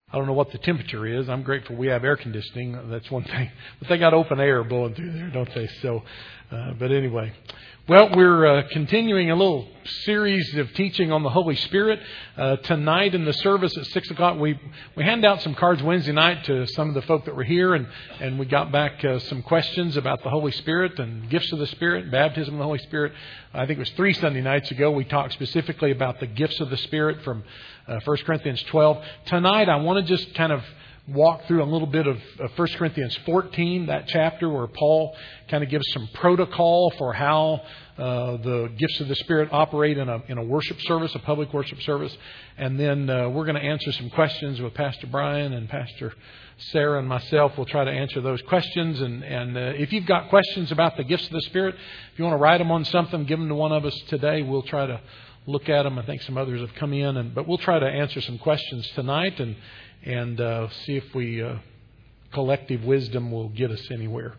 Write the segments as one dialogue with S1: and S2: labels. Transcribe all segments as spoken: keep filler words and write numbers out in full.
S1: I don't know what the temperature is. I'm grateful we have air conditioning. That's one thing. But they got open air blowing through there, don't they? So, uh, but anyway. Well, we're uh, continuing a little series of teaching on the Holy Spirit. Uh, tonight in the service at six o'clock, we we hand out some cards Wednesday night to some of the folk that were here, and, and we got back uh, some questions about the Holy Spirit and gifts of the Spirit, baptism of the Holy Spirit. I think it was three Sunday nights ago. We talked specifically about the gifts of the Spirit from uh, First Corinthians twelve. Tonight, I want to just kind of walk through a little bit of First Corinthians fourteen, that chapter where Paul kind of gives some protocol for how uh, the gifts of the Spirit operate in a in a worship service, a public worship service. And then uh, we're going to answer some questions with Pastor Brian and Pastor Sarah and myself. We'll try to answer those questions. And, and uh, if you've got questions about the gifts of the Spirit, if you want to write them on something, give them to one of us today. We'll try to look at them. I think some others have come in, and but we'll try to answer some questions tonight and and uh, see if we uh, collective wisdom will get us anywhere.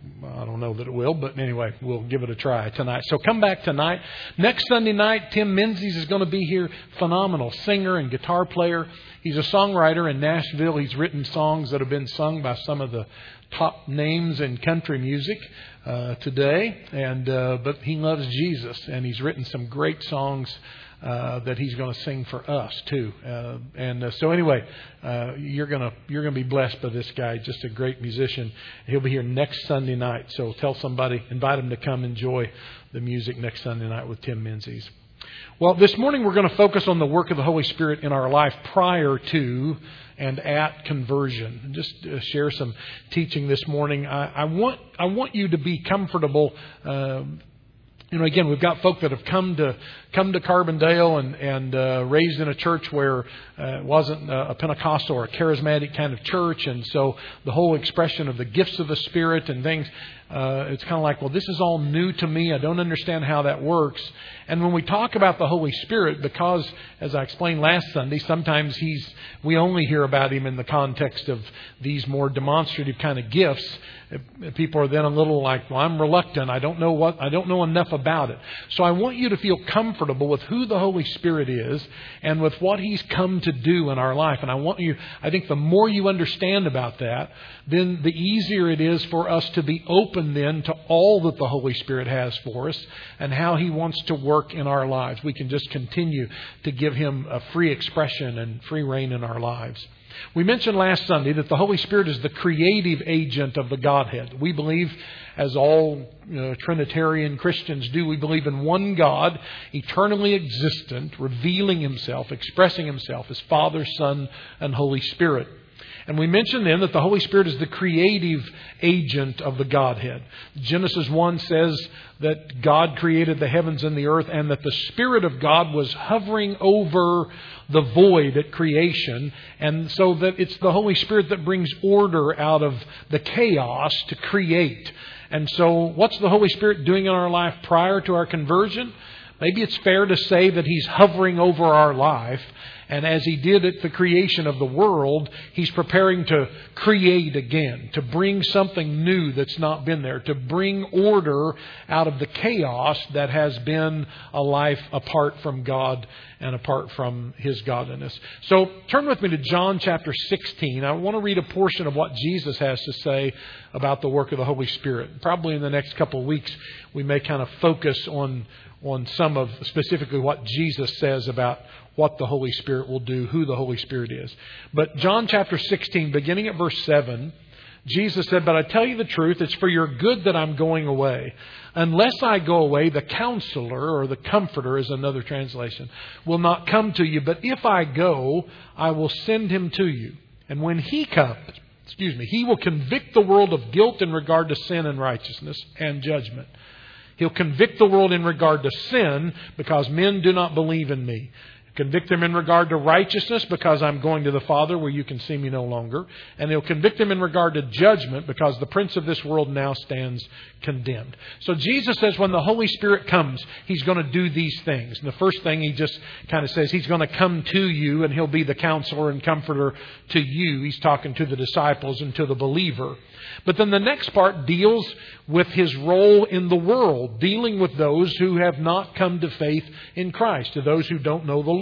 S1: I don't know that it will, but anyway, we'll give it a try tonight. So come back tonight. Next Sunday night, Tim Menzies is going to be here. Phenomenal singer and guitar player. He's a songwriter in Nashville. He's written songs that have been sung by some of the top names in country music uh, today. And uh, but he loves Jesus, and he's written some great songs Uh, that he's going to sing for us too, uh, and uh, so anyway, uh, you're gonna you're gonna be blessed by this guy. Just a great musician. He'll be here next Sunday night. So tell somebody, invite him to come enjoy the music next Sunday night with Tim Menzies. Well, this morning we're going to focus on the work of the Holy Spirit in our life prior to and at conversion. Just uh, share some teaching this morning. I, I want I want you to be comfortable. Uh, You know, again, we've got folk that have come to come to Carbondale and and uh, raised in a church where uh, it wasn't a Pentecostal or a charismatic kind of church, and so the whole expression of the gifts of the Spirit and things, uh, it's kind of like, well, this is all new to me. I don't understand how that works. And when we talk about the Holy Spirit, because as I explained last Sunday, sometimes he's we only hear about him in the context of these more demonstrative kind of gifts. People are then a little like, well, I'm reluctant. I don't know what I don't know enough about it. So I want you to feel comfortable with who the Holy Spirit is and with what He's come to do in our life. And I want you, I think the more you understand about that, then the easier it is for us to be open then to all that the Holy Spirit has for us and how He wants to work in our lives. We can just continue to give Him a free expression and free reign in our lives. We mentioned last Sunday that the Holy Spirit is the creative agent of the Godhead. We believe, as all uh, Trinitarian Christians do, we believe in one God, eternally existent, revealing Himself, expressing Himself as Father, Son, and Holy Spirit. And we mentioned then that the Holy Spirit is the creative agent of the Godhead. Genesis one says that God created the heavens and the earth, and that the Spirit of God was hovering over the void at creation. And so that it's the Holy Spirit that brings order out of the chaos to create. And so what's the Holy Spirit doing in our life prior to our conversion? Maybe it's fair to say that He's hovering over our life. And as He did at the creation of the world, He's preparing to create again, to bring something new that's not been there, to bring order out of the chaos that has been a life apart from God and apart from His godliness. So turn with me to John chapter sixteen. I want to read a portion of what Jesus has to say about the work of the Holy Spirit. Probably in the next couple of weeks, we may kind of focus on on some of specifically what Jesus says about what the Holy Spirit will do, who the Holy Spirit is. But John chapter sixteen, beginning at verse seven, Jesus said, "But I tell you the truth, it's for your good that I'm going away. Unless I go away, the Counselor," or the Comforter is another translation, "will not come to you. But if I go, I will send Him to you. And when He comes, excuse me, He will convict the world of guilt in regard to sin and righteousness and judgment. He'll convict the world in regard to sin because men do not believe in me. Convict them in regard to righteousness because I'm going to the Father where you can see me no longer. And He'll convict them in regard to judgment because the prince of this world now stands condemned." So Jesus says when the Holy Spirit comes, He's going to do these things. And the first thing He just kind of says, He's going to come to you and He'll be the counselor and comforter to you. He's talking to the disciples and to the believer. But then the next part deals with His role in the world, dealing with those who have not come to faith in Christ, to those who don't know the Lord.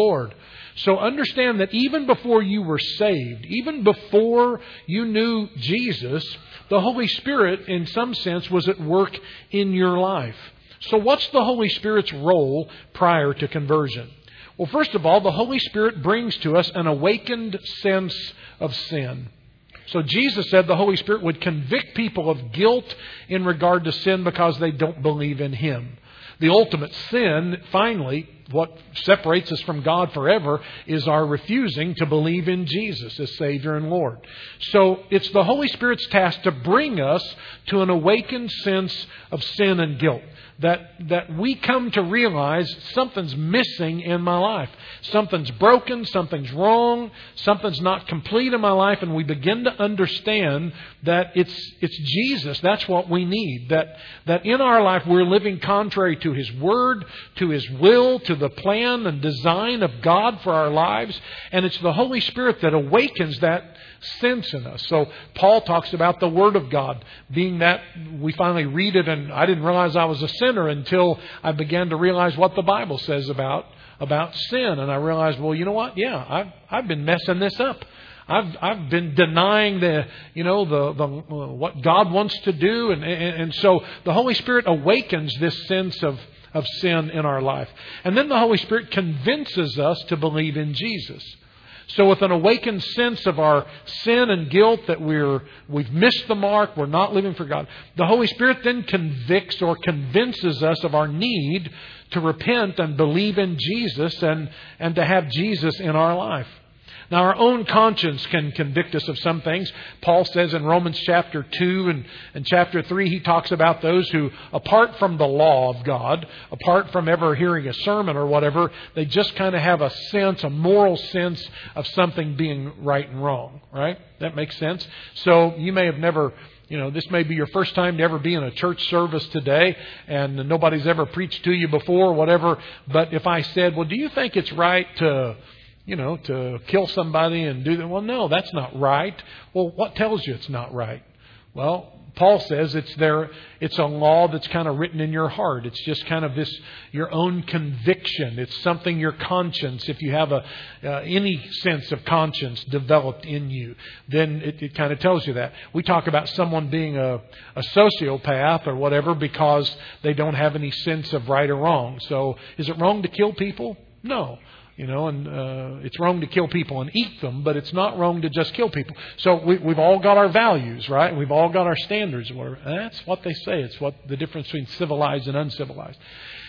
S1: Lord. So understand that even before you were saved, even before you knew Jesus, the Holy Spirit, in some sense, was at work in your life. So what's the Holy Spirit's role prior to conversion? Well, first of all, the Holy Spirit brings to us an awakened sense of sin. So Jesus said the Holy Spirit would convict people of guilt in regard to sin because they don't believe in Him. The ultimate sin, finally, what separates us from God forever, is our refusing to believe in Jesus as Savior and Lord. So it's the Holy Spirit's task to bring us to an awakened sense of sin and guilt. That, that we come to realize something's missing in my life. Something's broken, something's wrong, something's not complete in my life, and we begin to understand that it's it's Jesus. That's what we need. That, that in our life we're living contrary to His Word, to His will, to the plan and design of God for our lives. And it's the Holy Spirit that awakens that sense in us. So Paul talks about the Word of God being that we finally read it, and I didn't realize I was a sinner until I began to realize what the Bible says about about sin. And I realized, well, you know what? Yeah, I've I've been messing this up. I've I've been denying the you know the the uh, what God wants to do, and, and and so the Holy Spirit awakens this sense of of sin in our life, and then the Holy Spirit convinces us to believe in Jesus. So with an awakened sense of our sin and guilt, that we're, we've missed the mark, we're not living for God, the Holy Spirit then convicts or convinces us of our need to repent and believe in Jesus and, and to have Jesus in our life. Now, our own conscience can convict us of some things. Paul says in Romans chapter two and, and chapter three, he talks about those who, apart from the law of God, apart from ever hearing a sermon or whatever, they just kind of have a sense, a moral sense of something being right and wrong, right? That makes sense. So you may have never... You know, this may be your first time to ever be in a church service today, and nobody's ever preached to you before or whatever. But if I said, well, do you think it's right to, you know, to kill somebody and do that? Well, no, that's not right. Well, what tells you it's not right? Well, Paul says it's there. It's a law that's kind of written in your heart. It's just kind of this, your own conviction. It's something your conscience, if you have a uh, any sense of conscience developed in you, then it, it kind of tells you that. We talk about someone being a, a sociopath or whatever because they don't have any sense of right or wrong. So is it wrong to kill people? No. You know, and uh, it's wrong to kill people and eat them, but it's not wrong to just kill people. So we, we've all got our values, right? We've all got our standards. That's what they say. It's what the difference between civilized and uncivilized.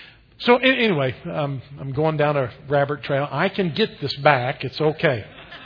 S1: So anyway, um, I'm going down a rabbit trail. I can get this back. It's okay.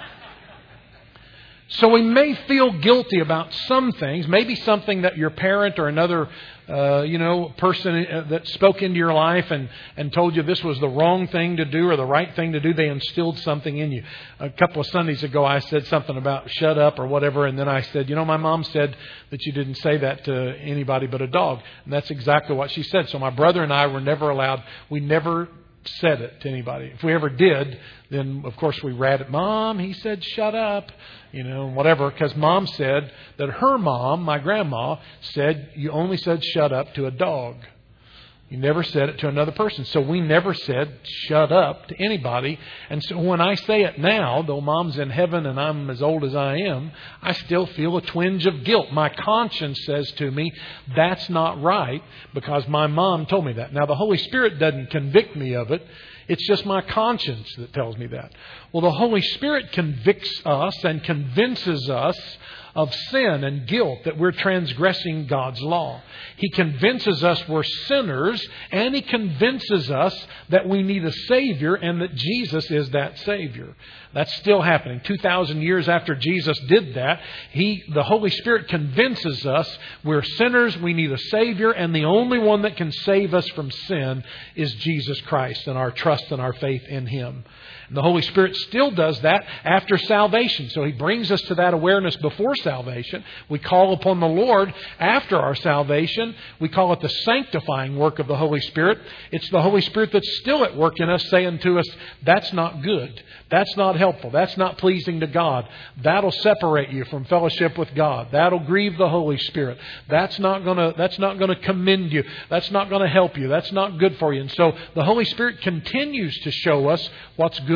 S1: So we may feel guilty about some things, maybe something that your parent or another, uh, you know, person that spoke into your life and, and told you this was the wrong thing to do or the right thing to do. They instilled something in you. A couple of Sundays ago, I said something about shut up or whatever. And then I said, you know, my mom said that you didn't say that to anybody but a dog. And that's exactly what she said. So my brother and I were never allowed. We never said it to anybody. If we ever did, then of course we ratted, Mom, he said shut up, you know, whatever, because Mom said that her mom, my grandma, said you only said shut up to a dog. You never said it to another person. So we never said shut up to anybody. And so when I say it now, though Mom's in heaven and I'm as old as I am, I still feel a twinge of guilt. My conscience says to me, that's not right because my mom told me that. Now, the Holy Spirit doesn't convict me of it. It's just my conscience that tells me that. Well, the Holy Spirit convicts us and convinces us of sin and guilt, that we're transgressing God's law. He convinces us we're sinners, and He convinces us that we need a Savior and that Jesus is that Savior. That's still happening. two thousand years after Jesus did that, He, the Holy Spirit convinces us we're sinners, we need a Savior, and the only one that can save us from sin is Jesus Christ and our trust and our faith in Him. And the Holy Spirit still does that after salvation. So He brings us to that awareness before salvation. We call upon the Lord after our salvation. We call it the sanctifying work of the Holy Spirit. It's the Holy Spirit that's still at work in us, saying to us, that's not good. That's not helpful. That's not pleasing to God. That'll separate you from fellowship with God. That'll grieve the Holy Spirit. That's not going to, that's not going to commend you. That's not going to help you. That's not good for you. And so the Holy Spirit continues to show us what's good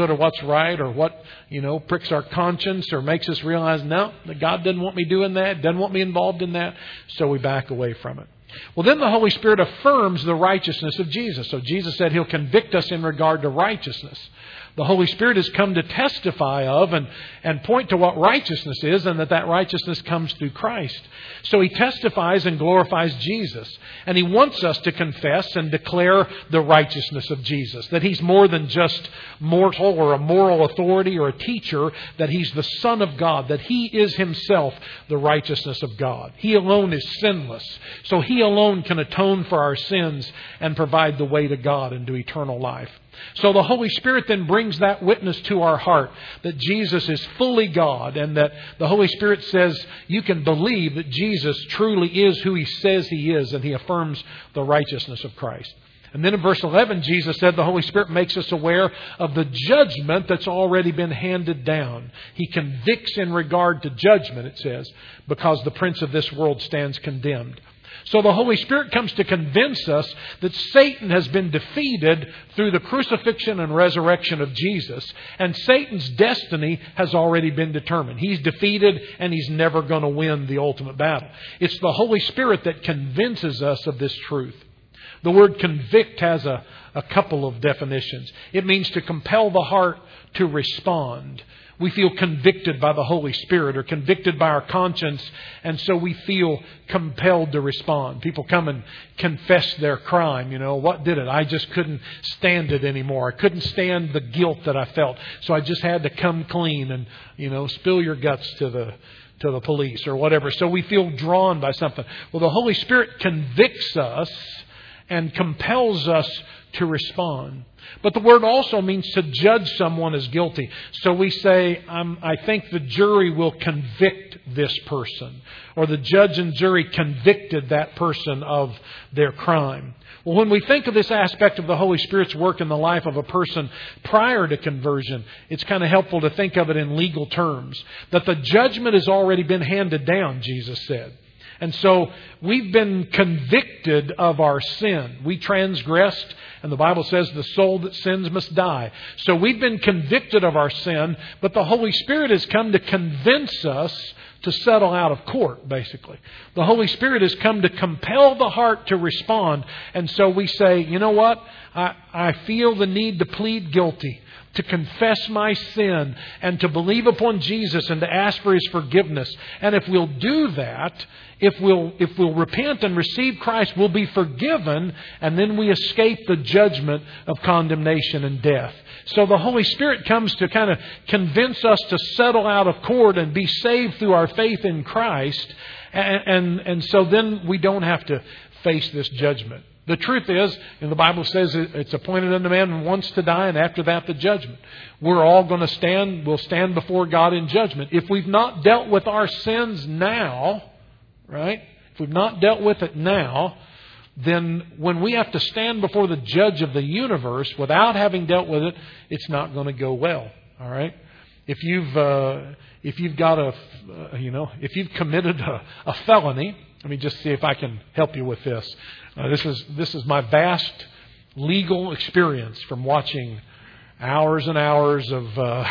S1: good or what's right or what, you know, pricks our conscience or makes us realize, no, that God doesn't want me doing that, doesn't want me involved in that, so we back away from it. Well, then the Holy Spirit affirms the righteousness of Jesus. So Jesus said He'll convict us in regard to righteousness. The Holy Spirit has come to testify of and, and point to what righteousness is, and that that righteousness comes through Christ. So He testifies and glorifies Jesus. And He wants us to confess and declare the righteousness of Jesus. That He's more than just mortal or a moral authority or a teacher. That He's the Son of God. That He is Himself the righteousness of God. He alone is sinless. So He alone can atone for our sins and provide the way to God and to eternal life. So the Holy Spirit then brings that witness to our heart that Jesus is fully God, and that the Holy Spirit says you can believe that Jesus truly is who He says He is, and He affirms the righteousness of Christ. And then in verse eleven, Jesus said the Holy Spirit makes us aware of the judgment that's already been handed down. He convicts in regard to judgment, it says, because the prince of this world stands condemned. So the Holy Spirit comes to convince us that Satan has been defeated through the crucifixion and resurrection of Jesus. And Satan's destiny has already been determined. He's defeated and he's never going to win the ultimate battle. It's the Holy Spirit that convinces us of this truth. The word convict has a, a couple of definitions. It means to compel the heart to respond. We feel convicted by the Holy Spirit or convicted by our conscience, and so we feel compelled to respond. People come and confess their crime. You know, what did it? I just couldn't stand it anymore. I couldn't stand the guilt that I felt, so I just had to come clean and, you know, spill your guts to the to the police or whatever. So we feel drawn by something. Well, the Holy Spirit convicts us and compels us to respond. But the word also means to judge someone as guilty. So we say, um, I think the jury will convict this person. Or the judge and jury convicted that person of their crime. Well, when we think of this aspect of the Holy Spirit's work in the life of a person prior to conversion, it's kind of helpful to think of it in legal terms. That the judgment has already been handed down, Jesus said. And so we've been convicted of our sin. We transgressed, and the Bible says the soul that sins must die. So we've been convicted of our sin, but the Holy Spirit has come to convince us to settle out of court, basically. The Holy Spirit has come to compel the heart to respond. And so we say, you know what? I, I feel the need to plead guilty, to confess my sin, and to believe upon Jesus and to ask for His forgiveness. And if we'll do that, if we'll if we'll repent and receive Christ, we'll be forgiven, and then we escape the judgment of condemnation and death. So the Holy Spirit comes to kind of convince us to settle out of court and be saved through our faith in Christ. And, and, and so then we don't have to face this judgment. The truth is, and the Bible says it's appointed unto man once to die, and after that the judgment. We're all going to stand, we'll stand before God in judgment. If we've not dealt with our sins now, right? If we've not dealt with it now, then when we have to stand before the judge of the universe without having dealt with it, it's not going to go well. All right? If you've uh, if you've got a uh, you know if you've committed a, a felony, let me just see if I can help you with this. Uh, this is this is my vast legal experience from watching hours and hours of uh,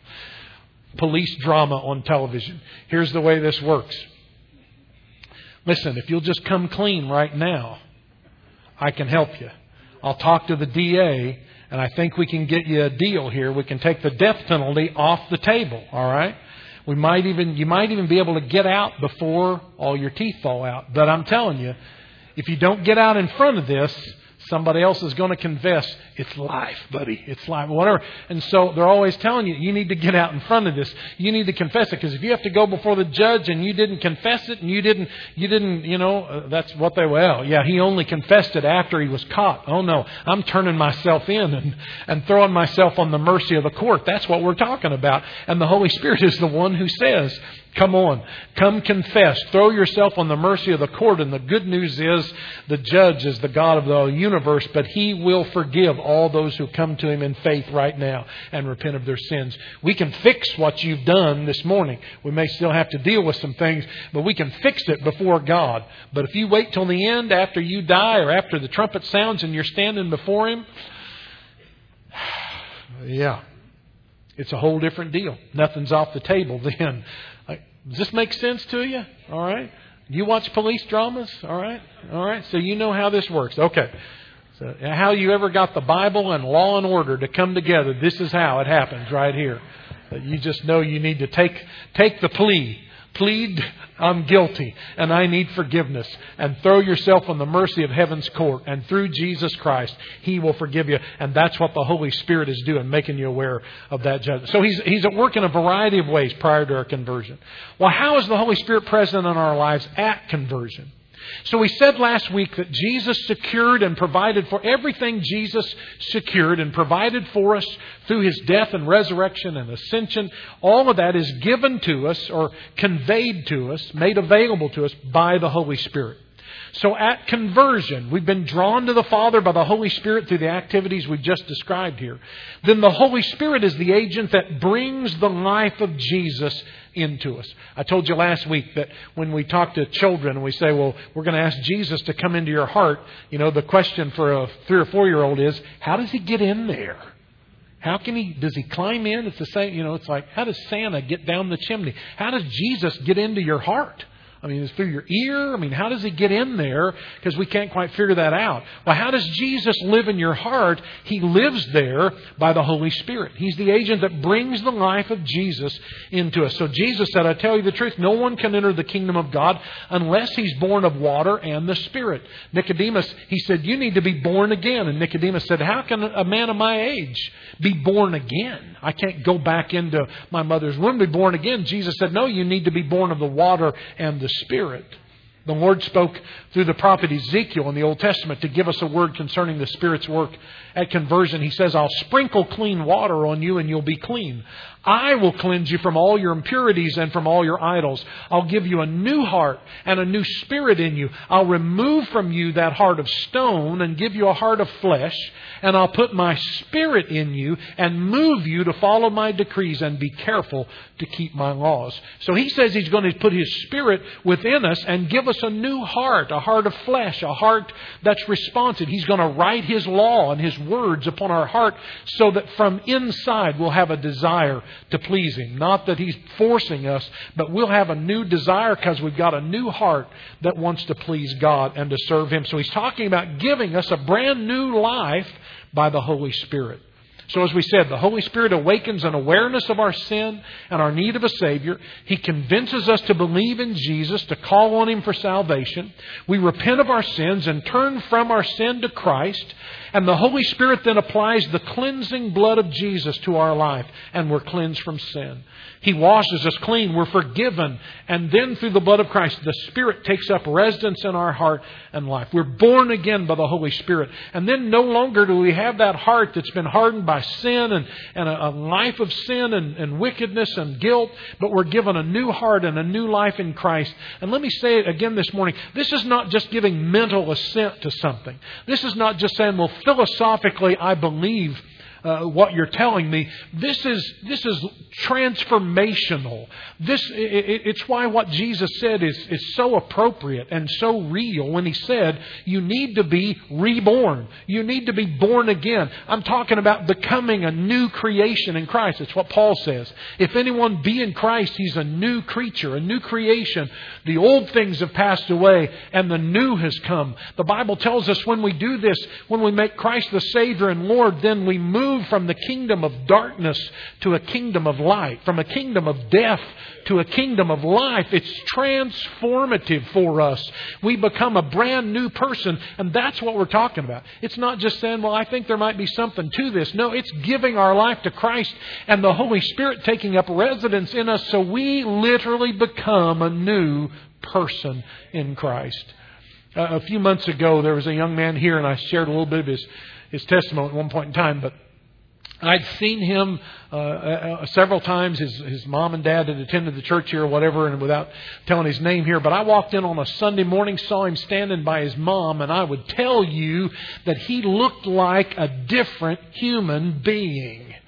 S1: police drama on television. Here's the way this works. Listen, if you'll just come clean right now, I can help you. I'll talk to the D A, and I think we can get you a deal here. We can take the death penalty off the table, all right? We might even you might even be able to get out before all your teeth fall out. But I'm telling you, if you don't get out in front of this, somebody else is going to confess, it's life, buddy. It's life, whatever. And so they're always telling you, you need to get out in front of this. You need to confess it. Because if you have to go before the judge and you didn't confess it and you didn't, you didn't, you know, uh, that's what they, well, yeah, he only confessed it after he was caught. Oh no, I'm turning myself in and, and throwing myself on the mercy of the court. That's what we're talking about. And the Holy Spirit is the one who says, come on, come confess, throw yourself on the mercy of the court. And the good news is the judge is the God of the universe, but He will forgive all those who come to Him in faith right now and repent of their sins. We can fix what you've done this morning. We may still have to deal with some things, but we can fix it before God. But if you wait till the end after you die or after the trumpet sounds and you're standing before Him, yeah, It's a whole different deal. Nothing's off the table then. Does this make sense to you? All right. You watch police dramas? All right. All right. So you know how this works. Okay. So how you ever got the Bible and law and order to come together, this is how it happens right here. You just know you need to take take the plea. Plead, I'm guilty and I need forgiveness, and throw yourself on the mercy of heaven's court. And through Jesus Christ, He will forgive you. And that's what the Holy Spirit is doing, making you aware of that judgment. So He's, he's at work in a variety of ways prior to our conversion. Well, how is the Holy Spirit present in our lives at conversion? So we said last week that Jesus secured and provided for everything Jesus secured and provided for us through His death and resurrection and ascension. All of that is given to us or conveyed to us, made available to us by the Holy Spirit. So at conversion, we've been drawn to the Father by the Holy Spirit through the activities we've just described here. Then the Holy Spirit is the agent that brings the life of Jesus into us. I told you last week that when we talk to children and we say, well, we're going to ask Jesus to come into your heart, you know, the question for a three or four year old is, how does He get in there? How can He, does He climb in? It's the same, you know, it's like, how does Santa get down the chimney? How does Jesus get into your heart? I mean, it's through your ear. I mean, how does He get in there? Because we can't quite figure that out. Well, how does Jesus live in your heart? He lives there by the Holy Spirit. He's the agent that brings the life of Jesus into us. So Jesus said, I tell you the truth, no one can enter the kingdom of God unless he's born of water and the Spirit. Nicodemus, he said, you need to be born again. And Nicodemus said, how can a man of my age be born again? I can't go back into my mother's womb to be born again. Jesus said, no, you need to be born of the water and the Spirit. The Lord spoke through the prophet Ezekiel in the Old Testament to give us a word concerning the Spirit's work at conversion. He says, I'll sprinkle clean water on you and you'll be clean. I will cleanse you from all your impurities and from all your idols. I'll give you a new heart and a new spirit in you. I'll remove from you that heart of stone and give you a heart of flesh. And I'll put my Spirit in you and move you to follow my decrees and be careful to keep my laws. So He says He's going to put His Spirit within us and give us a new heart, a heart of flesh, a heart that's responsive. He's going to write His law and His words upon our heart so that from inside we'll have a desire to please Him. Not that He's forcing us, but we'll have a new desire because we've got a new heart that wants to please God and to serve Him. So He's talking about giving us a brand new life by the Holy Spirit. So as we said, the Holy Spirit awakens an awareness of our sin and our need of a Savior. He convinces us to believe in Jesus, to call on Him for salvation. We repent of our sins and turn from our sin to Christ. And the Holy Spirit then applies the cleansing blood of Jesus to our life, and we're cleansed from sin. He washes us clean. We're forgiven. And then through the blood of Christ, the Spirit takes up residence in our heart and life. We're born again by the Holy Spirit. And then no longer do we have that heart that's been hardened by sin and, and a, a life of sin and, and wickedness and guilt, but we're given a new heart and a new life in Christ. And let me say it again this morning. This is not just giving mental assent to something. This is not just saying, well, philosophically, I believe Uh, what you're telling me. This is this is transformational. This it, it's why what Jesus said is, is so appropriate and so real when He said you need to be reborn. You need to be born again. I'm talking about becoming a new creation in Christ. It's what Paul says. If anyone be in Christ, he's a new creature, a new creation. The old things have passed away and the new has come. The Bible tells us when we do this, when we make Christ the Savior and Lord, then we move from the kingdom of darkness to a kingdom of light, from a kingdom of death to a kingdom of life. It's transformative for us. We become a brand new person, and that's what we're talking about. It's not just saying, well, I think there might be something to this. No, it's giving our life to Christ and the Holy Spirit taking up residence in us so we literally become a new person in Christ. Uh, a few months ago, there was a young man here, and I shared a little bit of his, his testimony at one point in time, but I'd seen him uh, uh, several times. His, his mom and dad had attended the church here or whatever, and without telling his name here. But I walked in on a Sunday morning, saw him standing by his mom, and I would tell you that he looked like a different human being.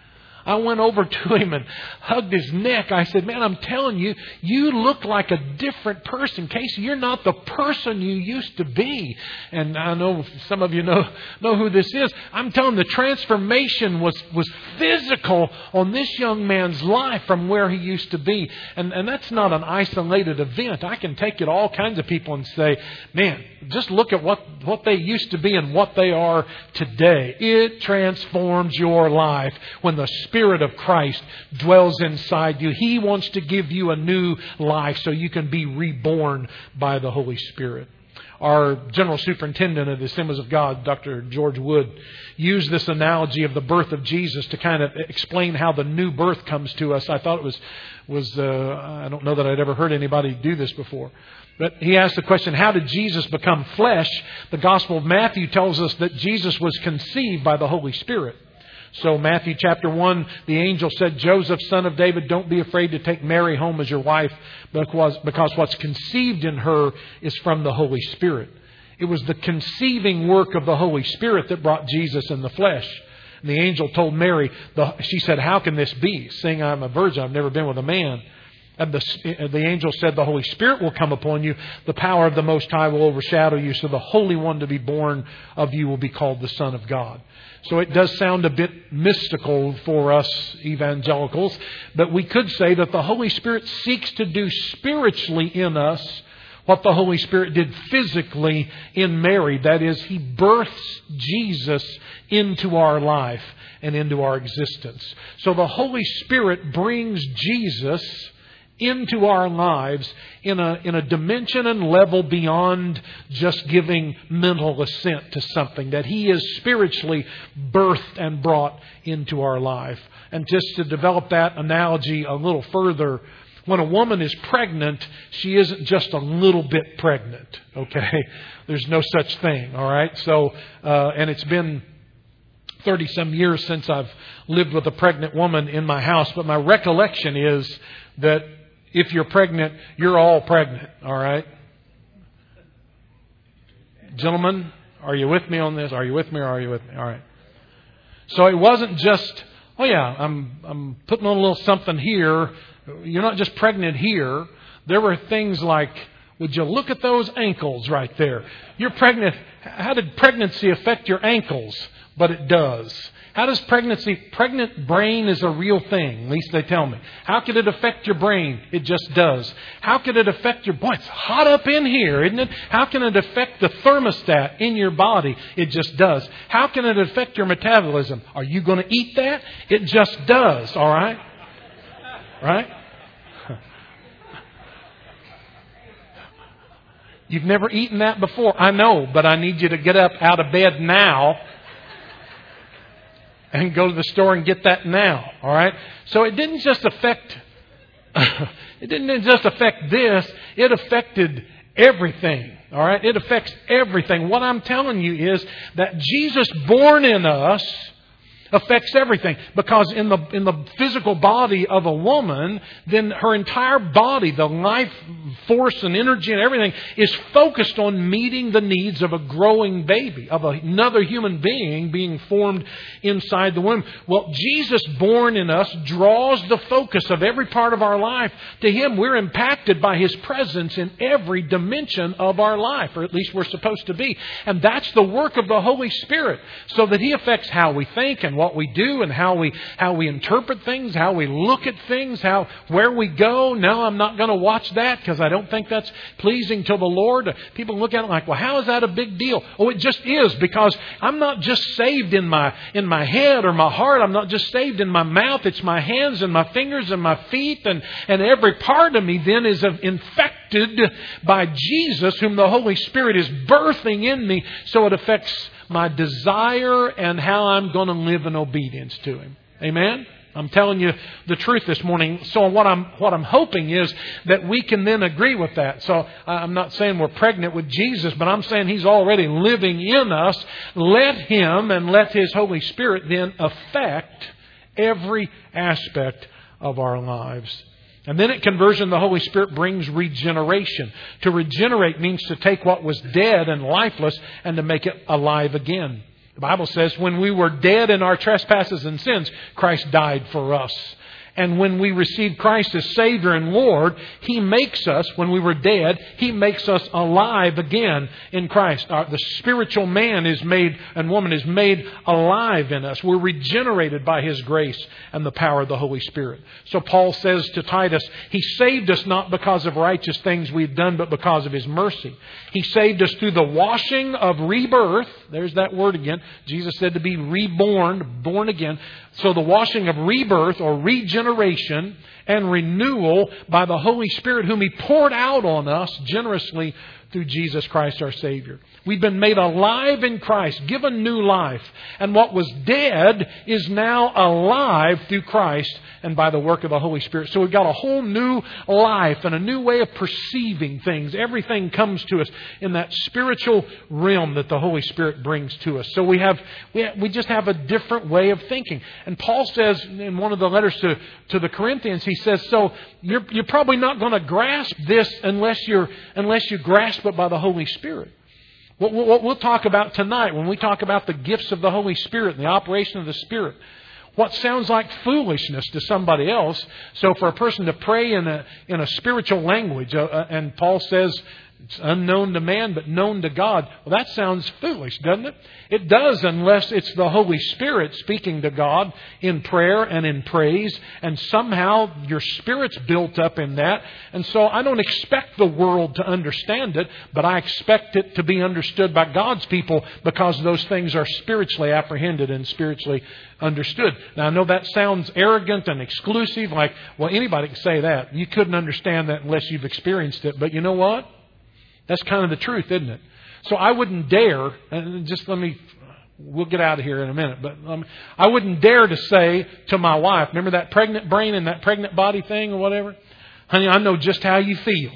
S1: I went over to him and hugged his neck. I said, man, I'm telling you, you look like a different person. Casey, you're not the person you used to be. And I know some of you know, know who this is. I'm telling you, the transformation was, was physical on this young man's life from where he used to be. And, and that's not an isolated event. I can take it to all kinds of people and say, man, just look at what, what they used to be and what they are today. It transforms your life when the Spirit of Christ dwells inside you. He wants to give you a new life so you can be reborn by the Holy Spirit. Our General Superintendent of the Assemblies of God, Doctor George Wood, used this analogy of the birth of Jesus to kind of explain how the new birth comes to us. I thought it was, was uh, I don't know that I'd ever heard anybody do this before. But he asked the question, how did Jesus become flesh? The Gospel of Matthew tells us that Jesus was conceived by the Holy Spirit. So Matthew chapter one, the angel said, Joseph, son of David, don't be afraid to take Mary home as your wife, because, because what's conceived in her is from the Holy Spirit. It was the conceiving work of the Holy Spirit that brought Jesus in the flesh. And the angel told Mary, the, she said, how can this be? Seeing I'm a virgin, I've never been with a man. And the, the angel said, the Holy Spirit will come upon you. The power of the Most High will overshadow you. So the Holy One to be born of you will be called the Son of God. So it does sound a bit mystical for us evangelicals. But we could say that the Holy Spirit seeks to do spiritually in us what the Holy Spirit did physically in Mary. That is, He births Jesus into our life and into our existence. So the Holy Spirit brings Jesus into our lives in a in a dimension and level beyond just giving mental assent to something, that He is spiritually birthed and brought into our life. And just to develop that analogy a little further, when a woman is pregnant, she isn't just a little bit pregnant, okay? There's no such thing, all right? So, uh, and it's been thirty some years since I've lived with a pregnant woman in my house, but my recollection is that if you're pregnant, you're all pregnant, all right? Gentlemen, are you with me on this? Are you with me or are you with me? All right. So it wasn't just, oh yeah, I'm I'm putting on a little something here. You're not just pregnant here. There were things like, would you look at those ankles right there? You're pregnant. How did pregnancy affect your ankles? But it does. How does pregnancy, pregnant brain is a real thing, at least they tell me. How could it affect your brain? It just does. How could it affect your, boy, it's hot up in here, isn't it? How can it affect the thermostat in your body? It just does. How can it affect your metabolism? Are you going to eat that? It just does, all right? Right? You've never eaten that before. I know, but I need you to get up out of bed now and go to the store and get that now. All right. So it didn't just affect. It didn't just affect this. It affected everything. All right. It affects everything. What I'm telling you is that Jesus born in us affects everything, because in the in the physical body of a woman, then her entire body, the life force and energy and everything is focused on meeting the needs of a growing baby, of another human being being formed inside the womb. Well, Jesus born in us draws the focus of every part of our life to Him. We're impacted by His presence in every dimension of our life, or at least we're supposed to be. And that's the work of the Holy Spirit, so that He affects how we think and what we do and how we how we interpret things, how we look at things, how where we go. No, I'm not going to watch that because I don't think that's pleasing to the Lord. People look at it like, well, how is that a big deal? Oh, it just is, because I'm not just saved in my in my head or my heart. I'm not just saved in my mouth. It's my hands and my fingers and my feet, and, and every part of me then is infected by Jesus, whom the Holy Spirit is birthing in me, so it affects my desire and how I'm going to live in obedience to Him. Amen? I'm telling you the truth this morning. So what I'm what I'm hoping is that we can then agree with that. So I'm not saying we're pregnant with Jesus, but I'm saying He's already living in us. Let Him and let His Holy Spirit then affect every aspect of our lives. And then at conversion, the Holy Spirit brings regeneration. To regenerate means to take what was dead and lifeless and to make it alive again. The Bible says when we were dead in our trespasses and sins, Christ died for us. And when we receive Christ as Savior and Lord, He makes us, when we were dead, He makes us alive again in Christ. Our, the spiritual man is made, and woman is made alive in us. We're regenerated by His grace and the power of the Holy Spirit. So Paul says to Titus, He saved us not because of righteous things we've done, but because of His mercy. He saved us through the washing of rebirth. There's that word again. Jesus said to be reborn, born again. So the washing of rebirth or regeneration and renewal by the Holy Spirit whom He poured out on us generously through Jesus Christ our Savior. We've been made alive in Christ, given new life. And what was dead is now alive through Christ and by the work of the Holy Spirit. So we've got a whole new life and a new way of perceiving things. Everything comes to us in that spiritual realm that the Holy Spirit brings to us. So we have we, we just have a different way of thinking. And Paul says in one of the letters to, to the Corinthians, he says, so you're, you're probably not going to grasp this unless you're unless you grasp it by the Holy Spirit. What we'll talk about tonight when we talk about the gifts of the Holy Spirit and the operation of the Spirit, what sounds like foolishness to somebody else. So for a person to pray in a in a spiritual language, uh, and Paul says it's unknown to man but known to God. Well, that sounds foolish, doesn't it? It does, unless it's the Holy Spirit speaking to God in prayer and in praise. And somehow your spirit's built up in that. And so I don't expect the world to understand it, but I expect it to be understood by God's people because those things are spiritually apprehended and spiritually understood. Now, I know that sounds arrogant and exclusive, like, well, anybody can say that. You couldn't understand that unless you've experienced it. But you know what? That's kind of the truth, isn't it? So I wouldn't dare, and just let me, we'll get out of here in a minute, but um, I wouldn't dare to say to my wife, remember that pregnant brain and that pregnant body thing or whatever? Honey, I know just how you feel.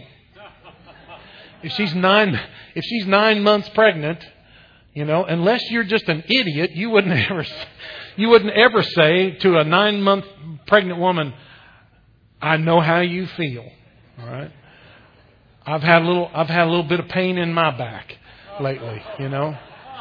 S1: If she's nine, if she's nine months pregnant, you know, unless you're just an idiot, you wouldn't ever, you wouldn't ever say to a nine month pregnant woman, I know how you feel. All right. I've had a little, I've had a little bit of pain in my back lately, you know.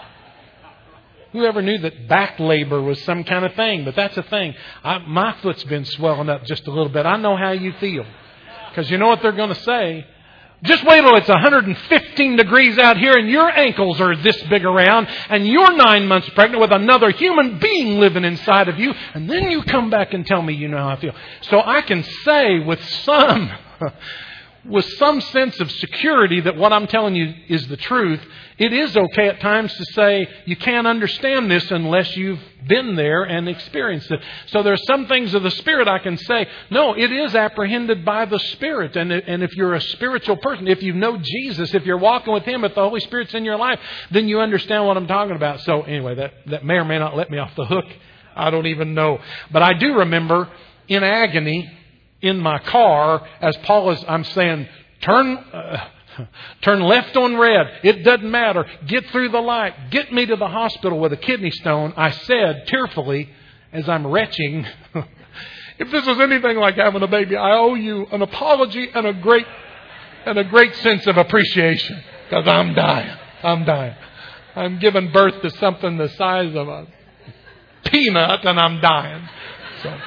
S1: Whoever knew that back labor was some kind of thing, but that's a thing. I, my foot's been swelling up just a little bit. I know how you feel. Because you know what they're going to say? Just wait till it's one hundred fifteen degrees out here and your ankles are this big around and you're nine months pregnant with another human being living inside of you. And then you come back and tell me you know how I feel. So I can say with some... with some sense of security that what I'm telling you is the truth. It is okay at times to say you can't understand this unless you've been there and experienced it. So there's some things of the Spirit I can say, no, it is apprehended by the Spirit. And, and if you're a spiritual person, if you know Jesus, if you're walking with Him, if the Holy Spirit's in your life, then you understand what I'm talking about. So anyway, that, that may or may not let me off the hook. I don't even know. But I do remember in agony, in my car, as Paul is, I'm saying, turn, uh, turn left on red. It doesn't matter. Get through the light. Get me to the hospital with a kidney stone. I said tearfully, as I'm retching, if this is anything like having a baby, I owe you an apology and a great, and a great sense of appreciation, because I'm dying. I'm dying. I'm giving birth to something the size of a peanut, and I'm dying. So.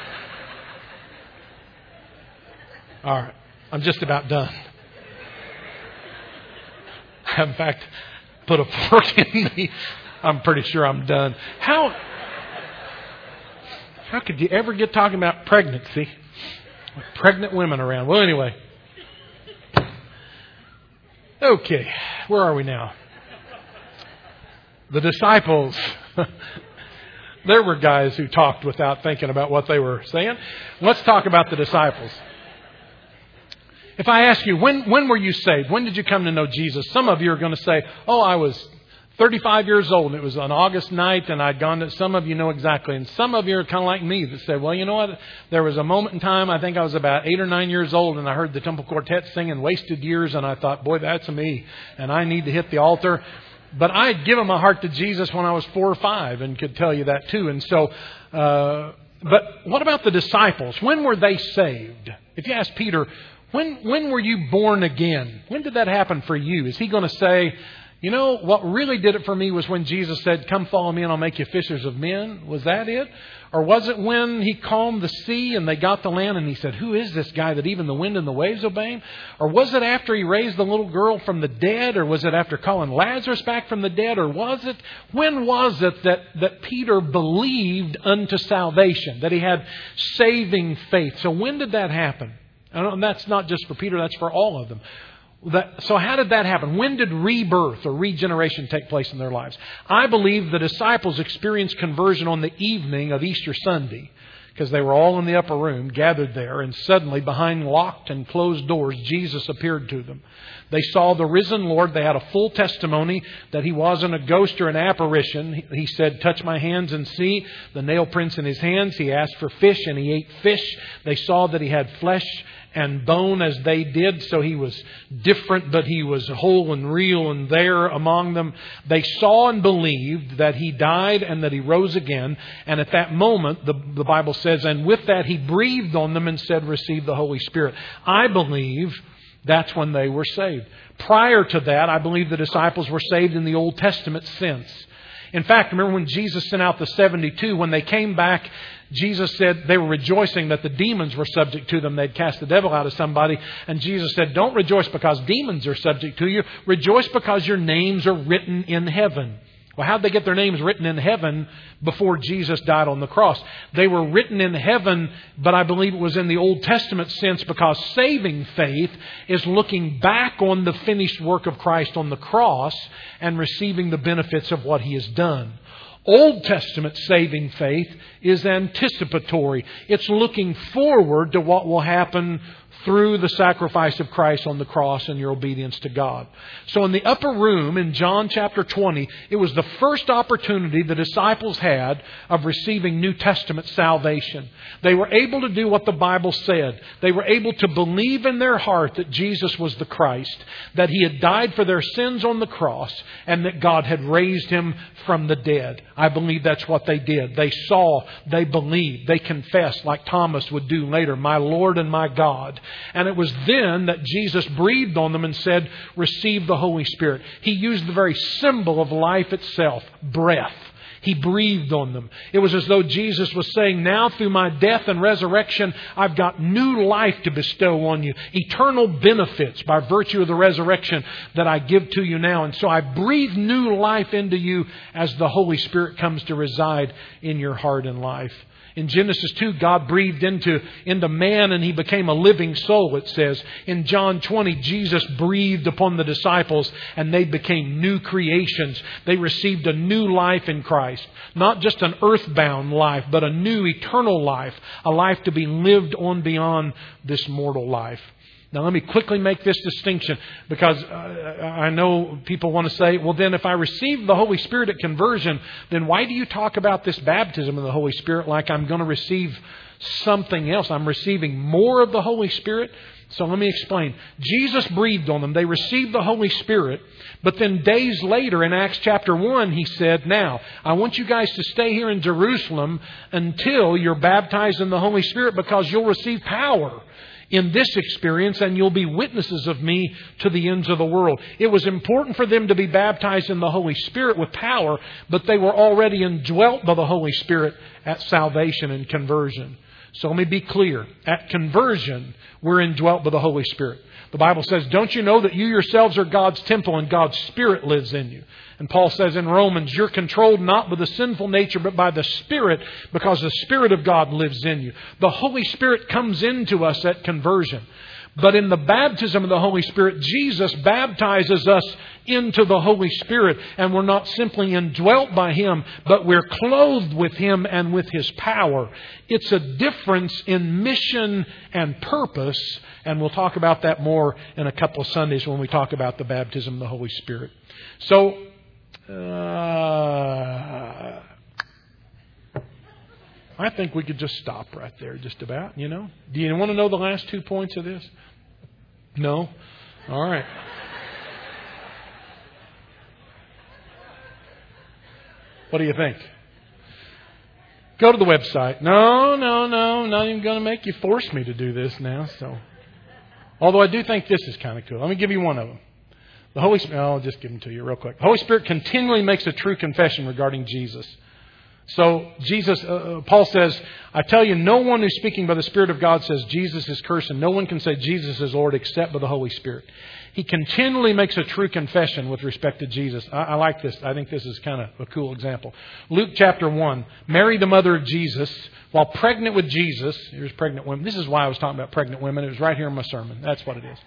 S1: All right. I'm just about done. In fact, put a fork in me. I'm pretty sure I'm done. How, how could you ever get talking about pregnancy with pregnant women around? Well, anyway. Okay. Where are we now? The disciples. There were guys who talked without thinking about what they were saying. Let's talk about the disciples. If I ask you, when when were you saved? When did you come to know Jesus? Some of you are going to say, oh, I was thirty-five years old. And it was on August night and I'd gone to... Some of you know exactly. And some of you are kind of like me that say, well, you know what? There was a moment in time, I think I was about eight or nine years old, and I heard the Temple Quartet singing Wasted Years. And I thought, boy, that's me. And I need to hit the altar. But I had given my heart to Jesus when I was four or five and could tell you that too. And so... Uh, but what about the disciples? When were they saved? If you ask Peter... When when were you born again? When did that happen for you? Is he going to say, You know, what really did it for me was when Jesus said, come follow me and I'll make you fishers of men. Was that it? Or was it when He calmed the sea and they got the land and He said, who is this guy that even the wind and the waves obey Him? Or was it after He raised the little girl from the dead? Or was it after calling Lazarus back from the dead? Or was it, when was it that, that Peter believed unto salvation? That he had saving faith? So when did that happen? And that's not just for Peter, that's for all of them. That, so how did that happen? When did rebirth or regeneration take place in their lives? I believe the disciples experienced conversion on the evening of Easter Sunday, because they were all in the upper room, gathered there, and suddenly behind locked and closed doors, Jesus appeared to them. They saw the risen Lord. They had a full testimony that He wasn't a ghost or an apparition. He said, touch my hands and see the nail prints in His hands. He asked for fish and He ate fish. They saw that He had flesh and bone as they did, so He was different, but He was whole and real and there among them. They saw and believed that He died and that He rose again. And at that moment, the, the Bible says, and with that He breathed on them and said, receive the Holy Spirit. I believe that's when they were saved. Prior to that, I believe the disciples were saved in the Old Testament sense. In fact, remember when Jesus sent out the seventy-two, when they came back, Jesus said they were rejoicing that the demons were subject to them. They'd cast the devil out of somebody. And Jesus said, don't rejoice because demons are subject to you. Rejoice because your names are written in heaven. Well, how'd they get their names written in heaven before Jesus died on the cross? They were written in heaven, but I believe it was in the Old Testament sense, because saving faith is looking back on the finished work of Christ on the cross and receiving the benefits of what He has done. Old Testament saving faith is anticipatory. It's looking forward to what will happen through the sacrifice of Christ on the cross and your obedience to God. So in the upper room in John chapter twenty, it was the first opportunity the disciples had of receiving New Testament salvation. They were able to do what the Bible said. They were able to believe in their heart that Jesus was the Christ, that He had died for their sins on the cross, and that God had raised Him from the dead. I believe that's what they did. They saw, they believed, they confessed, like Thomas would do later, my Lord and my God. And it was then that Jesus breathed on them and said, receive the Holy Spirit. He used the very symbol of life itself, breath. He breathed on them. It was as though Jesus was saying, now through my death and resurrection, I've got new life to bestow on you. Eternal benefits by virtue of the resurrection that I give to you now. And so I breathe new life into you as the Holy Spirit comes to reside in your heart and life. In Genesis two, God breathed into, into man and he became a living soul, it says. In John twenty, Jesus breathed upon the disciples and they became new creations. They received a new life in Christ. Not just an earthbound life, but a new eternal life. A life to be lived on beyond this mortal life. Now let me quickly make this distinction, because uh, I know people want to say, well then if I receive the Holy Spirit at conversion, then why do you talk about this baptism of the Holy Spirit like I'm going to receive something else? I'm receiving more of the Holy Spirit? So let me explain. Jesus breathed on them. They received the Holy Spirit. But then days later in Acts chapter one, He said, now, I want you guys to stay here in Jerusalem until you're baptized in the Holy Spirit, because you'll receive power in this experience, and you'll be witnesses of me to the ends of the world. It was important for them to be baptized in the Holy Spirit with power, but they were already indwelt by the Holy Spirit at salvation and conversion. So let me be clear. At conversion, we're indwelt by the Holy Spirit. The Bible says, don't you know that you yourselves are God's temple and God's Spirit lives in you? And Paul says in Romans, you're controlled not by the sinful nature, but by the Spirit, because the Spirit of God lives in you. The Holy Spirit comes into us at conversion. But in the baptism of the Holy Spirit, Jesus baptizes us into the Holy Spirit. And we're not simply indwelt by Him, but we're clothed with Him and with His power. It's a difference in mission and purpose. And we'll talk about that more in a couple of Sundays when we talk about the baptism of the Holy Spirit. So, uh, I think we could just stop right there just about, you know. Do you want to know the last two points of this? No? All right. What do you think? Go to the website. No, no, no. I'm not even going to make you force me to do this now. So, although I do think this is kind of cool. Let me give you one of them. The Holy Spirit, I'll just give them to you real quick. The Holy Spirit continually makes a true confession regarding Jesus. So Jesus, uh, Paul says, I tell you, no one who's speaking by the Spirit of God says Jesus is cursed, and no one can say Jesus is Lord except by the Holy Spirit. He continually makes a true confession with respect to Jesus. I, I like this. I think this is kind of a cool example. Luke chapter one, Mary, the mother of Jesus, while pregnant with Jesus, here's pregnant women. This is why I was talking about pregnant women. It was right here in my sermon. That's what it is.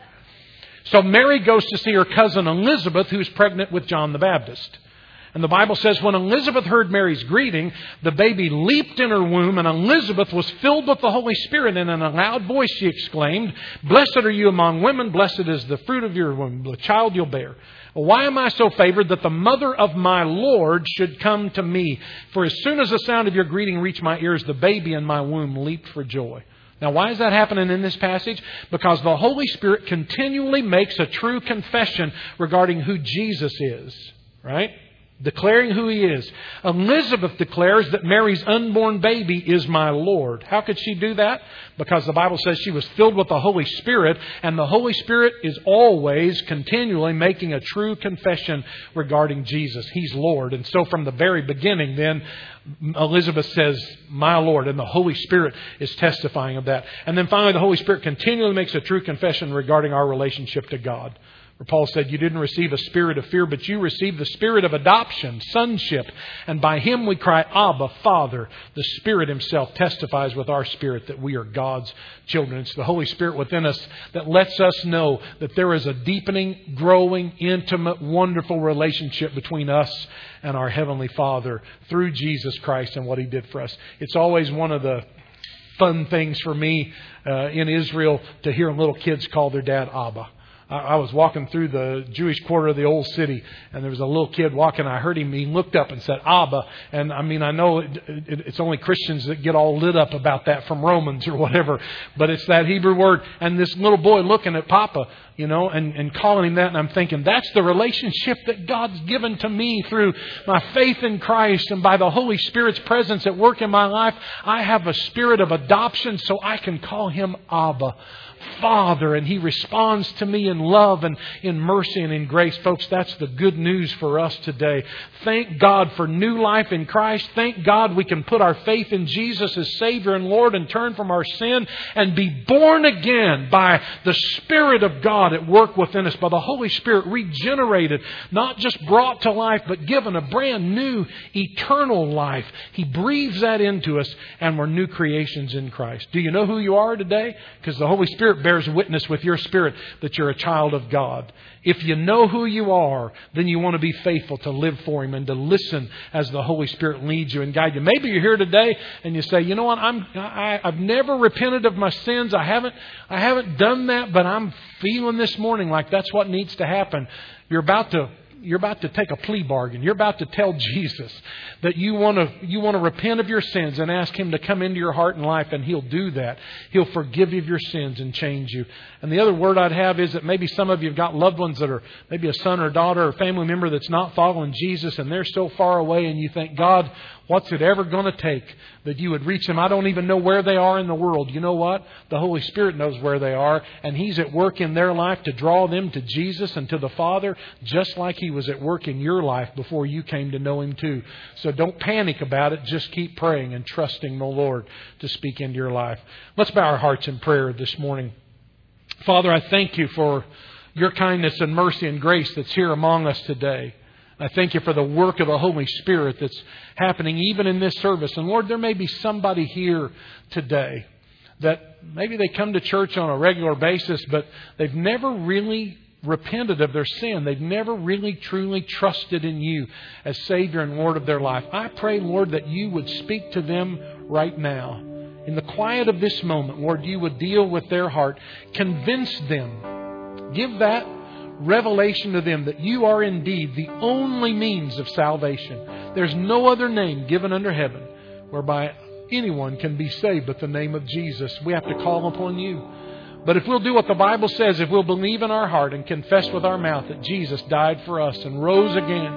S1: So Mary goes to see her cousin Elizabeth, who's pregnant with John the Baptist. And the Bible says when Elizabeth heard Mary's greeting, the baby leaped in her womb, and Elizabeth was filled with the Holy Spirit. And in a loud voice she exclaimed, "Blessed are you among women, blessed is the fruit of your womb, the child you'll bear. Why am I so favored that the mother of my Lord should come to me? For as soon as the sound of your greeting reached my ears, the baby in my womb leaped for joy." Now, why is that happening in this passage? Because the Holy Spirit continually makes a true confession regarding who Jesus is, right? Declaring who He is. Elizabeth declares that Mary's unborn baby is my Lord. How could she do that? Because the Bible says she was filled with the Holy Spirit, and the Holy Spirit is always continually making a true confession regarding Jesus. He's Lord. And so from the very beginning then, Elizabeth says, my Lord, and the Holy Spirit is testifying of that. And then finally, the Holy Spirit continually makes a true confession regarding our relationship to God. Where Paul said, you didn't receive a spirit of fear, but you received the spirit of adoption, sonship. And by Him we cry, Abba, Father. The Spirit Himself testifies with our spirit that we are God's children. It's the Holy Spirit within us that lets us know that there is a deepening, growing, intimate, wonderful relationship between us and our Heavenly Father through Jesus Christ and what He did for us. It's always one of the fun things for me uh, in Israel to hear little kids call their dad Abba. I was walking through the Jewish quarter of the old city, and there was a little kid walking. I heard him. He looked up and said, Abba. And I mean, I know it, it, it's only Christians that get all lit up about that from Romans or whatever. But it's that Hebrew word. And this little boy looking at Papa, you know, and, and calling him that. And I'm thinking, that's the relationship that God's given to me through my faith in Christ. And by the Holy Spirit's presence at work in my life, I have a spirit of adoption so I can call Him Abba, Father, and He responds to me in love and in mercy and in grace. Folks, that's the good news for us today. Thank God for new life in Christ. Thank God we can put our faith in Jesus as Savior and Lord and turn from our sin and be born again by the Spirit of God at work within us, by the Holy Spirit regenerated, not just brought to life, but given a brand new eternal life. He breathes that into us, and we're new creations in Christ. Do you know who you are today? Because the Holy Spirit bears witness with your spirit that you're a child of God. If you know who you are, then you want to be faithful to live for Him and to listen as the Holy Spirit leads you and guides you. Maybe you're here today and you say, you know what, I'm, I, I've never repented of my sins. I haven't, I haven't done that, but I'm feeling this morning like that's what needs to happen. You're about to You're about to take a plea bargain. You're about to tell Jesus that you want to you want to repent of your sins and ask Him to come into your heart and life, and He'll do that. He'll forgive you of your sins and change you. And the other word I'd have is that maybe some of you have got loved ones that are maybe a son or daughter or a family member that's not following Jesus, and they're so far away, and you think, God, what's it ever going to take that you would reach them? I don't even know where they are in the world. You know what? The Holy Spirit knows where they are, and He's at work in their life to draw them to Jesus and to the Father, just like He was at work in your life before you came to know Him too. So don't panic about it. Just keep praying and trusting the Lord to speak into your life. Let's bow our hearts in prayer this morning. Father, I thank You for Your kindness and mercy and grace that's here among us today. I thank You for the work of the Holy Spirit that's happening even in this service. And Lord, there may be somebody here today that maybe they come to church on a regular basis, but they've never really repented of their sin. They've never really truly trusted in You as Savior and Lord of their life. I pray, Lord, that You would speak to them right now. In the quiet of this moment, Lord, You would deal with their heart. Convince them. Give that revelation to them that You are indeed the only means of salvation. There's no other name given under heaven whereby anyone can be saved but the name of Jesus. We have to call upon You. But if we'll do what the Bible says, if we'll believe in our heart and confess with our mouth that Jesus died for us and rose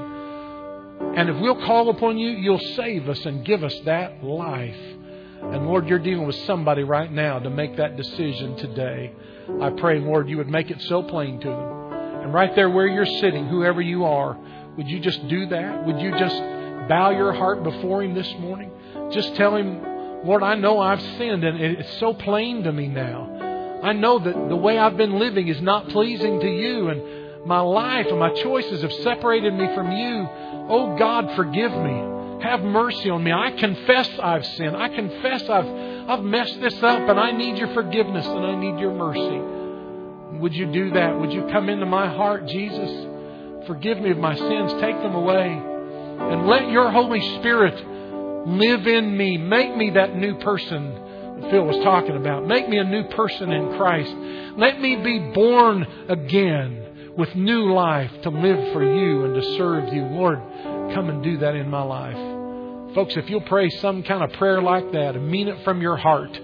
S1: again, and if we'll call upon You, You'll save us and give us that life. And Lord, You're dealing with somebody right now to make that decision today. I pray, Lord, You would make it so plain to them. And right there where you're sitting, whoever you are, would you just do that? Would you just bow your heart before Him this morning? Just tell Him, Lord, I know I've sinned and it's so plain to me now. I know that the way I've been living is not pleasing to You, and my life and my choices have separated me from You. Oh God, forgive me. Have mercy on me. I confess I've sinned. I confess I've I've messed this up, and I need Your forgiveness and I need Your mercy. Would you do that? Would you come into my heart, Jesus? Forgive me of my sins. Take them away. And let Your Holy Spirit live in me. Make me that new person that Phil was talking about. Make me a new person in Christ. Let me be born again with new life to live for You and to serve You. Lord, come and do that in my life. Folks, if you'll pray some kind of prayer like that and mean it from your heart,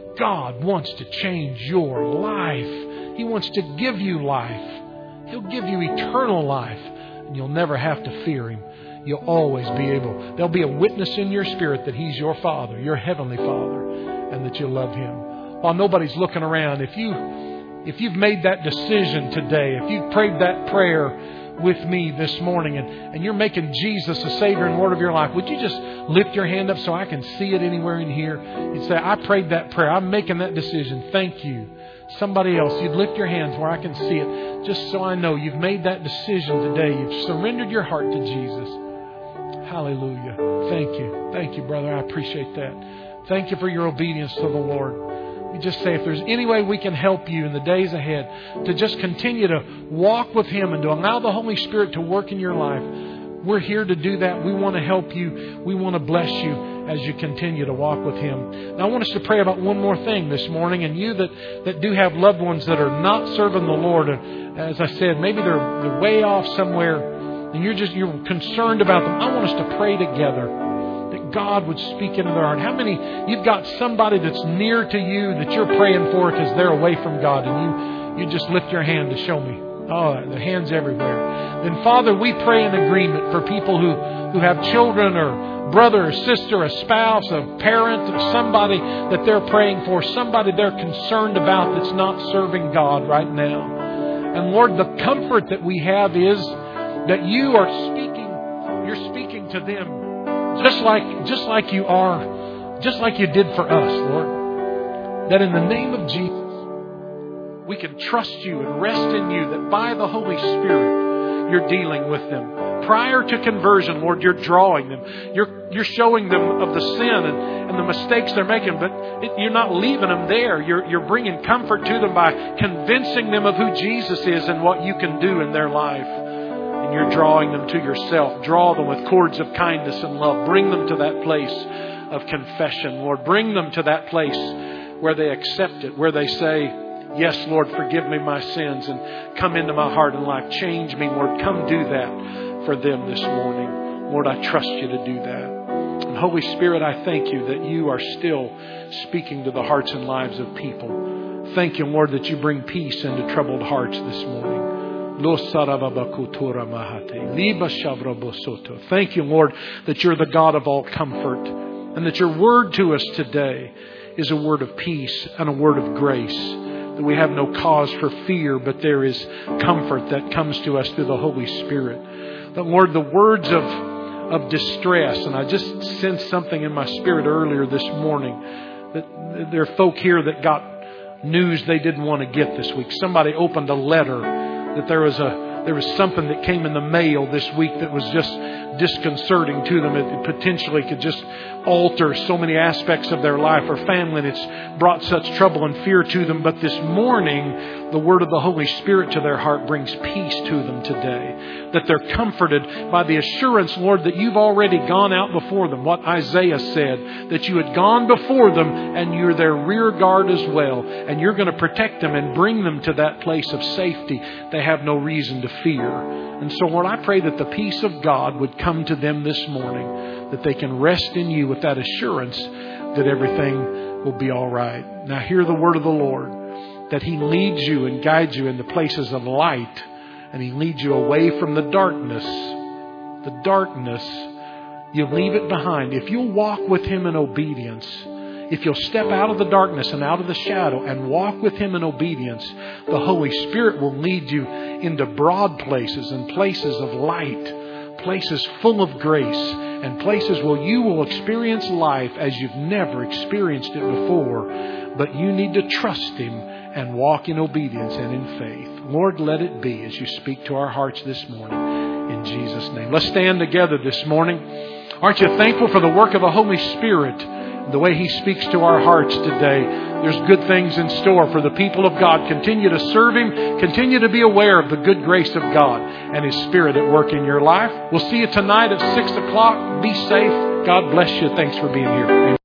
S1: God wants to change your life. He wants to give you life. He'll give you eternal life. And you'll never have to fear Him. You'll always be able. There'll be a witness in your spirit that He's your Father, your Heavenly Father, and that you love Him. While nobody's looking around, if you, if you've made that decision today, if you've prayed that prayer with me this morning, and, and you're making Jesus the Savior and Lord of your life, would you just lift your hand up so I can see it anywhere in here? You'd say, I prayed that prayer. I'm making that decision. Thank you. Somebody else, you'd lift your hands where I can see it, just so I know you've made that decision today. You've surrendered your heart to Jesus. Hallelujah. Thank you. Thank you, brother. I appreciate that. Thank you for your obedience to the Lord. We just say, if there's any way we can help you in the days ahead to just continue to walk with Him and to allow the Holy Spirit to work in your life, we're here to do that. We want to help you. We want to bless you as you continue to walk with Him. Now, I want us to pray about one more thing this morning. And you that, that do have loved ones that are not serving the Lord, and as I said, maybe they're, they're way off somewhere, and you're just you're concerned about them. I want us to pray together that God would speak into their heart. How many, you've got somebody that's near to you that you're praying for because they're away from God, and you, you just lift your hand to show me. Oh, the hands everywhere. Then, Father, we pray in agreement for people who, who have children or brother or sister, a spouse, a parent, somebody that they're praying for, somebody they're concerned about that's not serving God right now. And Lord, the comfort that we have is that You are speaking, You're speaking to them just like, just like You are, just like You did for us, Lord. That in the name of Jesus, we can trust You and rest in You, that by the Holy Spirit, You're dealing with them. Prior to conversion, Lord, You're drawing them. You're, you're showing them of the sin and, and the mistakes they're making, but it, You're not leaving them there. You're, you're bringing comfort to them by convincing them of who Jesus is and what You can do in their life. And You're drawing them to Yourself. Draw them with cords of kindness and love. Bring them to that place of confession, Lord. Bring them to that place where they accept it, where they say, yes, Lord, forgive me my sins and come into my heart and life. Change me, Lord. Come do that for them this morning. Lord, I trust You to do that. And Holy Spirit, I thank You that You are still speaking to the hearts and lives of people. Thank You, Lord, that You bring peace into troubled hearts this morning. Thank You, Lord, that You're the God of all comfort, and that Your word to us today is a word of peace and a word of grace. That we have no cause for fear, but there is comfort that comes to us through the Holy Spirit. That, Lord, the words of, of distress, and I just sensed something in my spirit earlier this morning, that there are folk here that got news they didn't want to get this week. Somebody opened a letter that there was a there was something that came in the mail this week that was just disconcerting to them. It potentially could just alter so many aspects of their life or family, and it's brought such trouble and fear to them. But this morning, the word of the Holy Spirit to their heart brings peace to them today. That they're comforted by the assurance, Lord, that You've already gone out before them. What Isaiah said, that You had gone before them and You're their rear guard as well. And You're going to protect them and bring them to that place of safety. They have no reason to fear. And so, Lord, I pray that the peace of God would come to them this morning, that they can rest in You with that assurance that everything will be all right. Now, hear the word of the Lord, that He leads you and guides you into places of light, and He leads you away from the darkness. The darkness, you leave it behind. If you'll walk with Him in obedience, if you'll step out of the darkness and out of the shadow and walk with Him in obedience, the Holy Spirit will lead you into broad places and places of light, places full of grace, and places where you will experience life as you've never experienced it before. But you need to trust Him and walk in obedience and in faith. Lord, let it be as you speak to our hearts this morning. In Jesus' name. Let's stand together this morning. Aren't you thankful for the work of the Holy Spirit, the way He speaks to our hearts today? There's good things in store for the people of God. Continue to serve Him. Continue to be aware of the good grace of God and His Spirit at work in your life. We'll see you tonight at six o'clock. Be safe. God bless you. Thanks for being here.